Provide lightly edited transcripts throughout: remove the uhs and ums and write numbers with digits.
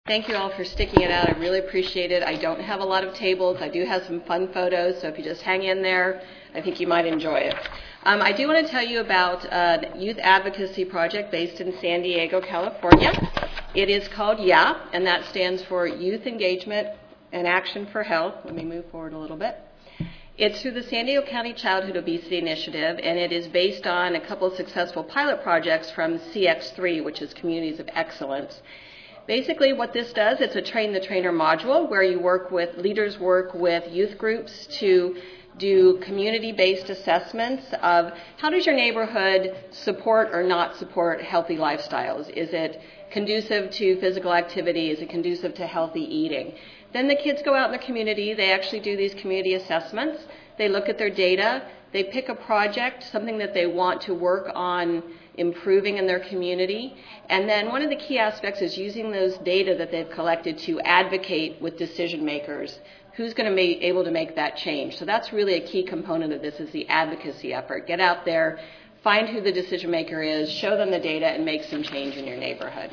Thank you all for sticking it out. I really appreciate it. I don't have a lot of tables. I do have some fun photos, so if you just hang in there, I think you might enjoy it. I do want to tell you about a youth advocacy project based in San Diego, California. It is called YEA, and that stands for Youth Engagement and Action for Health. Let me move forward a little bit. It's through the San Diego County Childhood Obesity Initiative, and it is based on a couple of successful pilot projects from CX3, which is Communities of Excellence. Basically what this does, it's a train the trainer module where leaders work with youth groups to do community-based assessments of how does your neighborhood support or not support healthy lifestyles? Is it conducive to physical activity? Is it conducive to healthy eating? Then the kids go out in the community, they actually do these community assessments, they look at their data, they pick a project, something that they want to work on improving in their community, and then one of the key aspects is using those data that they've collected to advocate with decision makers. Who's going to be able to make that change? So that's really a key component of this is the advocacy effort. Get out there, find who the decision maker is, show them the data, and make some change in your neighborhood.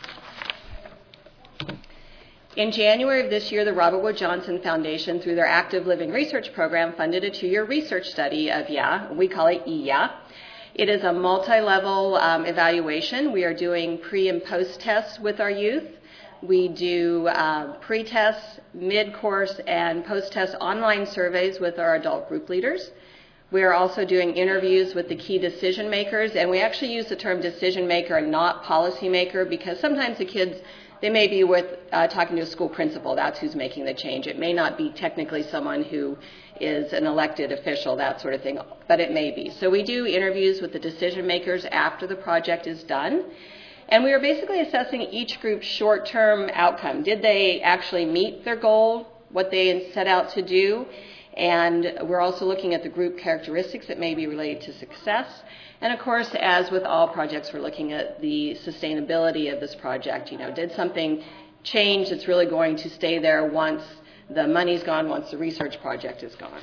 In January of this year, the Robert Wood Johnson Foundation, through their Active Living Research Program, funded a 2-year research study of YEA. We call it EYA. It is a multi-level evaluation. We are doing pre- and post-tests with our youth. We do pre-tests, mid-course, and post-test online surveys with our adult group leaders. We are also doing interviews with the key decision makers, and we actually use the term decision maker and not policy maker because sometimes the kids, they may be talking to a school principal. That's who's making the change. It may not be technically someone who is an elected official, that sort of thing, but it may be. So we do interviews with the decision makers after the project is done. And we are basically assessing each group's short-term outcome. Did they actually meet their goal, what they set out to do? And we're also looking at the group characteristics that may be related to success. And of course, as with all projects, we're looking at the sustainability of this project. Did something change that's really going to stay there once the money's gone, once the research project is gone?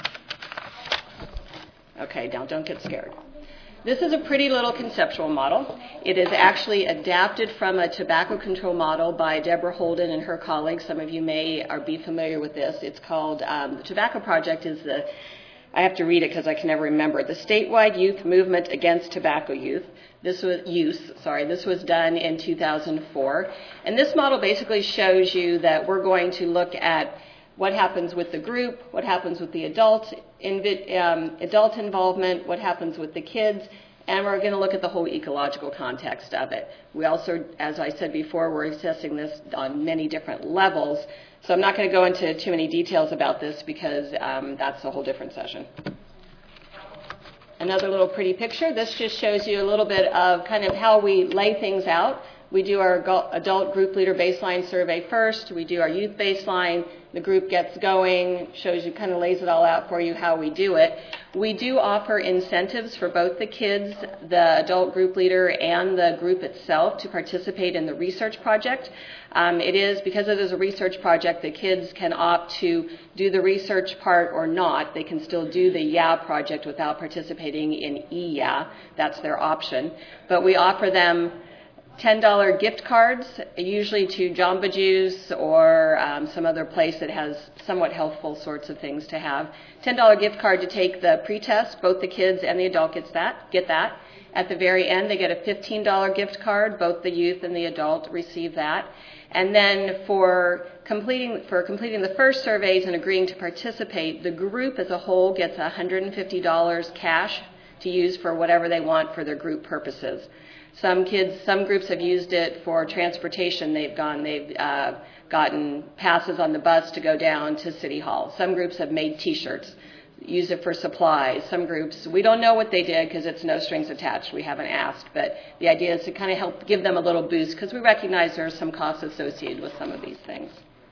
Okay, now don't get scared. This is a pretty little conceptual model. It is actually adapted from a tobacco control model by Deborah Holden and her colleagues. Some of you may be familiar with this. It's called, the Tobacco Project is I have to read it because I can never remember it, the Statewide Youth Movement Against Tobacco Use. This was done in 2004. And this model basically shows you that we're going to look at what happens with the group, what happens with the adult involvement, what happens with the kids, and we're going to look at the whole ecological context of it. We also, as I said before, we're assessing this on many different levels, so I'm not going to go into too many details about this because that's a whole different session. Another little pretty picture. This just shows you a little bit of kind of how we lay things out. We do our adult group leader baseline survey first. We do our youth baseline. The group gets going, shows you, kind of lays it all out for you how we do it. We do offer incentives for both the kids, the adult group leader, and the group itself to participate in the research project. Because it is a research project, the kids can opt to do the research part or not. They can still do the YEA project without participating in EYA. That's their option. But we offer them $10 gift cards, usually to Jamba Juice or some other place that has somewhat healthful sorts of things to have. $10 gift card to take the pretest. Both the kids and the adult get that. At the very end, they get a $15 gift card. Both the youth and the adult receive that. And then for completing the first surveys and agreeing to participate, the group as a whole gets $150 cash to use for whatever they want for their group purposes. Some groups have used it for transportation. They've gotten passes on the bus to go down to City Hall. Some groups have made T-shirts, use it for supplies. Some groups, we don't know what they did because it's no strings attached. We haven't asked. But the idea is to kind of help give them a little boost because we recognize there are some costs associated with some of these things.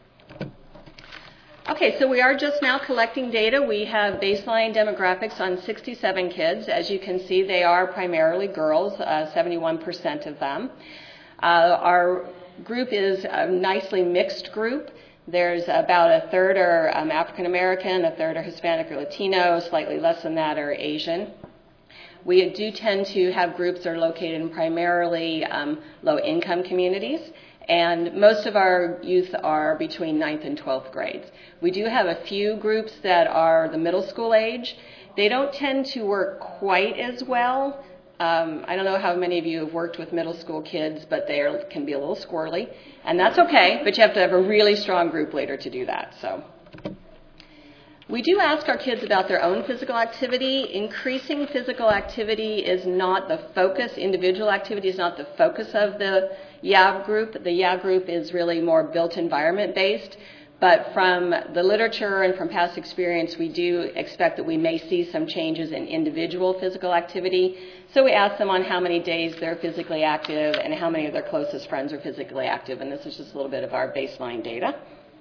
Okay, so we are just now collecting data. We have baseline demographics on 67 kids. As you can see, they are primarily girls, 71% of them. Our group is a nicely mixed group. There's about a third are African American, a third are Hispanic or Latino, slightly less than that are Asian. We do tend to have groups that are located in primarily low-income communities. And most of our youth are between 9th and 12th grades. We do have a few groups that are the middle school age. They don't tend to work quite as well. I don't know how many of you have worked with middle school kids, but they can be a little squirrely. And that's okay, but you have to have a really strong group leader to do that. So we do ask our kids about their own physical activity. Increasing physical activity is not the focus. Individual activity is not the focus of the YAV group. The YAV group is really more built environment based. But from the literature and from past experience, we do expect that we may see some changes in individual physical activity. So we ask them on how many days they're physically active and how many of their closest friends are physically active. And this is just a little bit of our baseline data.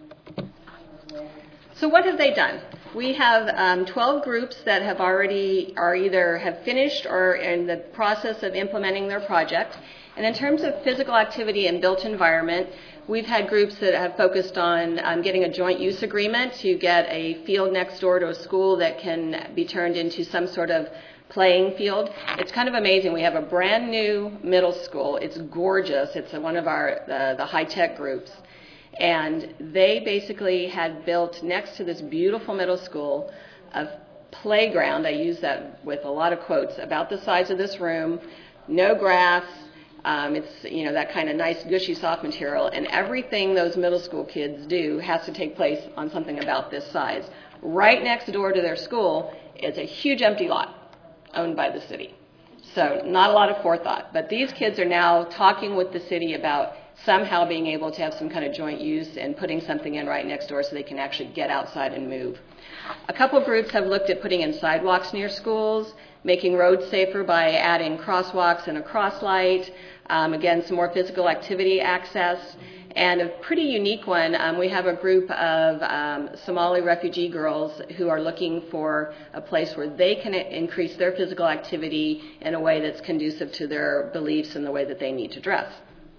So what have they done? We have 12 groups that have either have finished or in the process of implementing their project. And in terms of physical activity and built environment, we've had groups that have focused on getting a joint use agreement to get a field next door to a school that can be turned into some sort of playing field. It's kind of amazing. We have a brand new middle school. It's gorgeous. It's one of our the high-tech groups. And they basically had built next to this beautiful middle school a playground. I use that with a lot of quotes, about the size of this room, no grass. It's, that kind of nice, gushy, soft material. And everything those middle school kids do has to take place on something about this size. Right next door to their school is a huge empty lot owned by the city. So not a lot of forethought. But these kids are now talking with the city about somehow being able to have some kind of joint use and putting something in right next door so they can actually get outside and move. A couple of groups have looked at putting in sidewalks near schools, making roads safer by adding crosswalks and a cross light, again, some more physical activity access. And a pretty unique one, we have a group of Somali refugee girls who are looking for a place where they can increase their physical activity in a way that's conducive to their beliefs and the way that they need to dress.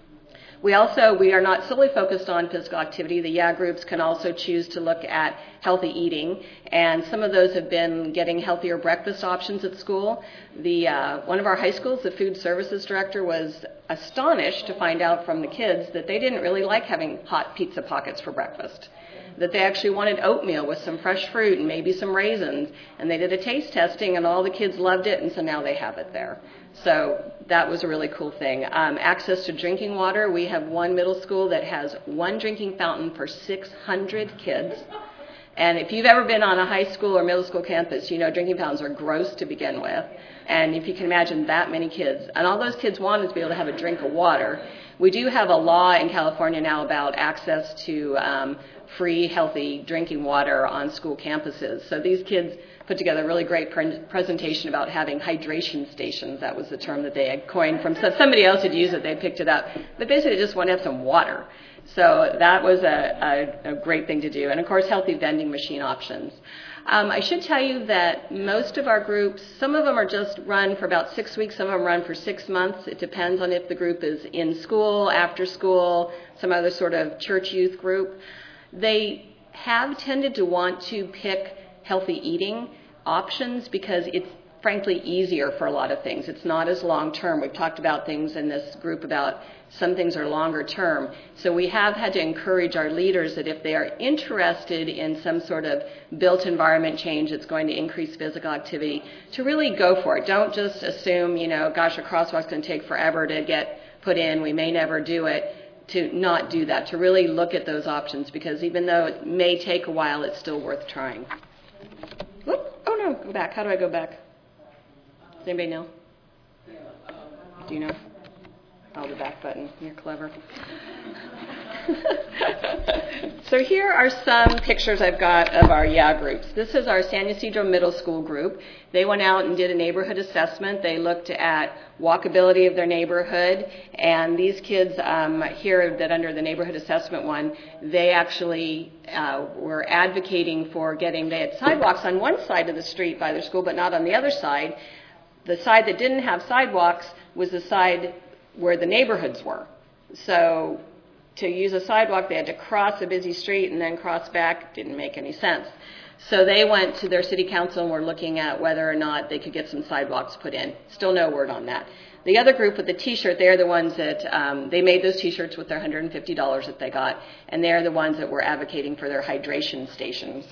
We are not solely focused on physical activity. The YA groups can also choose to look at healthy eating, and some of those have been getting healthier breakfast options at school. One of our high schools, the food services director, was astonished to find out from the kids that they didn't really like having hot pizza pockets for breakfast, that they actually wanted oatmeal with some fresh fruit and maybe some raisins, and they did a taste testing, and all the kids loved it, and so now they have it there. So that was a really cool thing. Access to drinking water. We have one middle school that has one drinking fountain for 600 kids. And if you've ever been on a high school or middle school campus, you know drinking fountains are gross to begin with. And if you can imagine that many kids, and all those kids want is to be able to have a drink of water. We do have a law in California now about access to free, healthy drinking water on school campuses. So these kids put together a really great presentation about having hydration stations. That was the term that they had coined from somebody else had used it. They picked it up. But basically just want to have some water. So that was a great thing to do. And, of course, healthy vending machine options. I should tell you that most of our groups, some of them are just run for about 6 weeks. Some of them run for 6 months. It depends on if the group is in school, after school, some other sort of church youth group. They have tended to want to pick healthy eating options because it's frankly easier for a lot of things. It's not as long term. We've talked about things in this group about some things are longer term. So we have had to encourage our leaders that if they are interested in some sort of built environment change that's going to increase physical activity, to really go for it. Don't just assume, gosh, a crosswalk's going to take forever to get put in. We may never do it. To not do that, to really look at those options, because even though it may take a while, it's still worth trying. Whoop. Oh, no, go back. How do I go back? Does anybody know? Do you know? Oh, the back button. You're clever. So here are some pictures I've got of our YA groups. This is our San Ysidro Middle School group. They went out and did a neighborhood assessment. They looked at walkability of their neighborhood. And these kids here that under the neighborhood assessment one, they actually were advocating for they had sidewalks on one side of the street by their school, but not on the other side. The side that didn't have sidewalks was the side where the neighborhoods were. So to use a sidewalk, they had to cross a busy street and then cross back. Didn't make any sense. So they went to their city council and were looking at whether or not they could get some sidewalks put in. Still no word on that. The other group with the T-shirt, they're the ones that, they made those T-shirts with their $150 that they got, and they're the ones that were advocating for their hydration stations.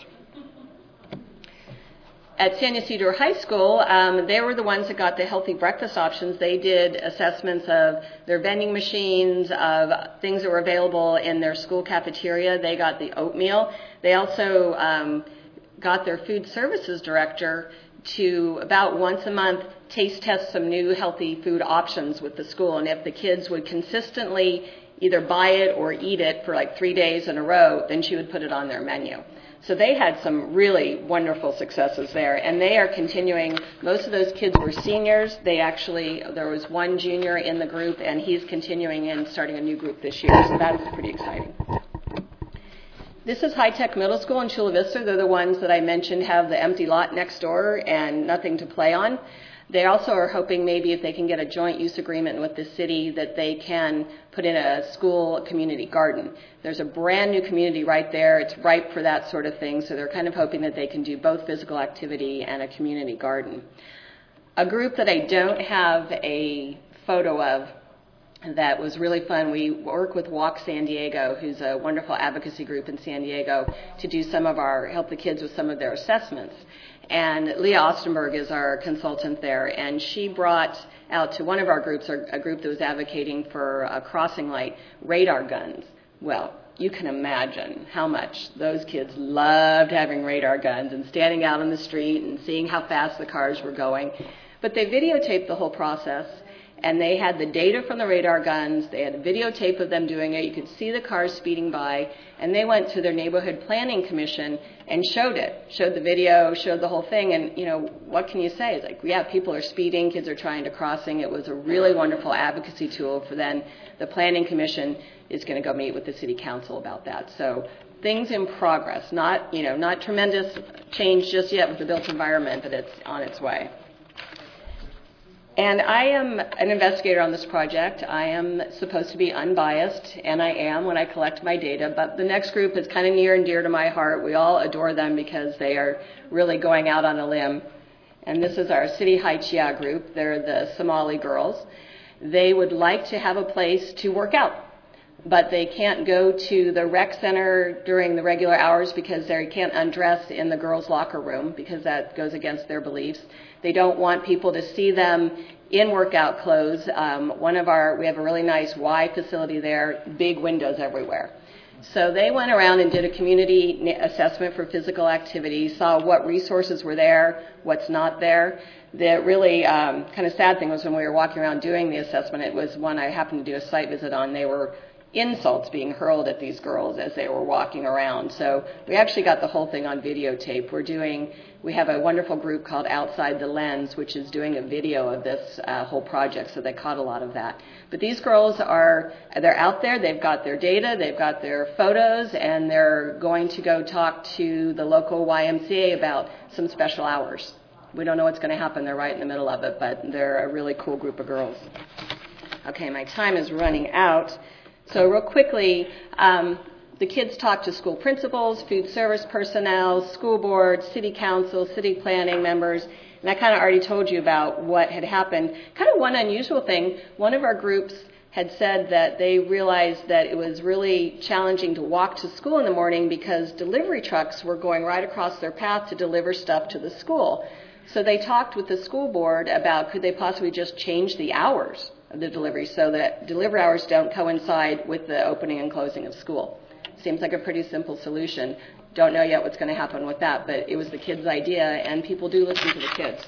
At San Ysidro High School, they were the ones that got the healthy breakfast options. They did assessments of their vending machines, of things that were available in their school cafeteria. They got the oatmeal. They also got their food services director to about once a month taste test some new healthy food options with the school. And if the kids would consistently either buy it or eat it for like 3 days in a row, then she would put it on their menu. So they had some really wonderful successes there, and they are continuing. Most of those kids were seniors. There was one junior in the group, and he's continuing and starting a new group this year, so that's pretty exciting. This is High Tech Middle School in Chula Vista. They're the ones that I mentioned have the empty lot next door and nothing to play on. They also are hoping maybe if they can get a joint use agreement with the city that they can put in a school community garden. There's a brand new community right there. It's ripe for that sort of thing, so they're kind of hoping that they can do both physical activity and a community garden. A group that I don't have a photo of that was really fun, we work with Walk San Diego, who's a wonderful advocacy group in San Diego, to do help the kids with some of their assessments. And Leah Ostenberg is our consultant there, and she brought out to one of our groups, a group that was advocating for a crossing light, radar guns. Well, you can imagine how much those kids loved having radar guns and standing out on the street and seeing how fast the cars were going. But they videotaped the whole process, and they had the data from the radar guns. They had a videotape of them doing it. You could see the cars speeding by, and they went to their neighborhood planning commission and showed the video, showed the whole thing. And, what can you say? It's like, yeah, people are speeding, kids are trying to crossing. It was a really wonderful advocacy tool for then the planning commission is going to go meet with the city council about that. So things in progress, not tremendous change just yet with the built environment, but it's on its way. And I am an investigator on this project. I am supposed to be unbiased, and I am when I collect my data, but the next group is kind of near and dear to my heart. We all adore them because they are really going out on a limb. And this is our City High Chia group. They're the Somali girls. They would like to have a place to work out, but they can't go to the rec center during the regular hours because they can't undress in the girls' locker room because that goes against their beliefs. They don't want people to see them in workout clothes. We have a really nice Y facility there, big windows everywhere. So they went around and did a community assessment for physical activity, saw what resources were there, what's not there. The really kind of sad thing was when we were walking around doing the assessment, it was one I happened to do a site visit on. They were insults being hurled at these girls as they were walking around. So we actually got the whole thing on videotape. We have a wonderful group called Outside the Lens, which is doing a video of this whole project, so they caught a lot of that. But these girls they're out there, they've got their data, they've got their photos, and they're going to go talk to the local YMCA about some special hours. We don't know what's going to happen, they're right in the middle of it, but they're a really cool group of girls. Okay, my time is running out. So real quickly, the kids talked to school principals, food service personnel, school board, city council, city planning members, and I kind of already told you about what had happened. Kind of one unusual thing, one of our groups had said that they realized that it was really challenging to walk to school in the morning because delivery trucks were going right across their path to deliver stuff to the school. So they talked with the school board about could they possibly just change the hours of the delivery so that delivery hours don't coincide with the opening and closing of school. Seems like a pretty simple solution. Don't know yet what's going to happen with that, but it was the kids' idea, and people do listen to the kids.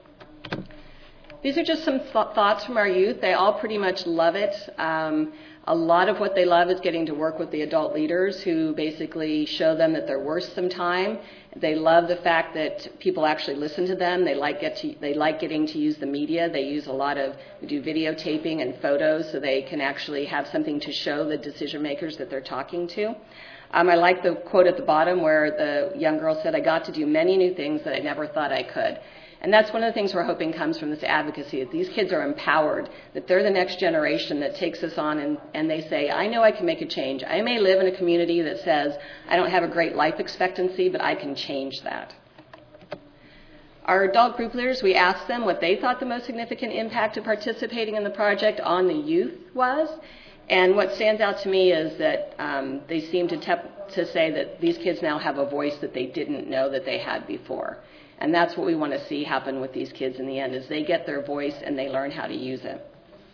These are just some thoughts from our youth. They all pretty much love it. A lot of what they love is getting to work with the adult leaders who basically show them that they're worth some time. They love the fact that people actually listen to them. They like getting to use the media. They do videotaping and photos so they can actually have something to show the decision makers that they're talking to. I like the quote at the bottom where the young girl said, "I got to do many new things that I never thought I could." And that's one of the things we're hoping comes from this advocacy, that these kids are empowered, that they're the next generation that takes us on and they say, I know I can make a change. I may live in a community that says I don't have a great life expectancy, but I can change that. Our adult group leaders, we asked them what they thought the most significant impact of participating in the project on the youth was. And what stands out to me is that they seem to say that these kids now have a voice that they didn't know that they had before. And that's what we want to see happen with these kids in the end, is they get their voice and they learn how to use it.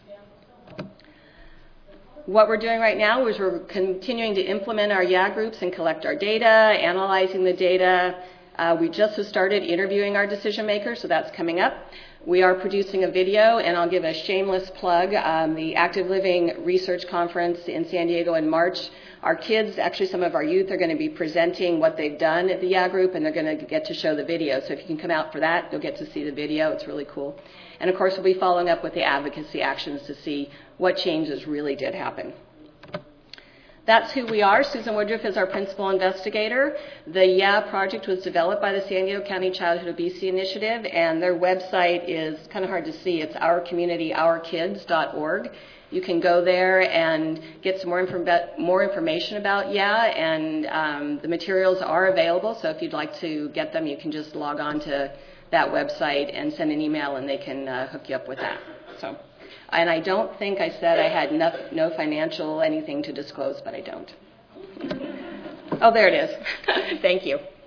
What we're doing right now is we're continuing to implement our YA groups and collect our data, analyzing the data. We just have started interviewing our decision makers, so that's coming up. We are producing a video, and I'll give a shameless plug. The Active Living Research Conference in San Diego in March, our kids, actually some of our youth, are going to be presenting what they've done at the YA group, and they're going to get to show the video. So if you can come out for that, you'll get to see the video. It's really cool. And of course, we'll be following up with the advocacy actions to see what changes really did happen. That's who we are. Susan Woodruff is our principal investigator. The YA project was developed by the San Diego County Childhood Obesity Initiative, and their website is kind of hard to see. It's ourcommunityourkids.org. You can go there and get some more information about YA, and the materials are available, so if you'd like to get them, you can just log on to that website and send an email, and they can hook you up with that. So. And I don't think I said I had no financial anything to disclose, but I don't. Oh, there it is. Thank you.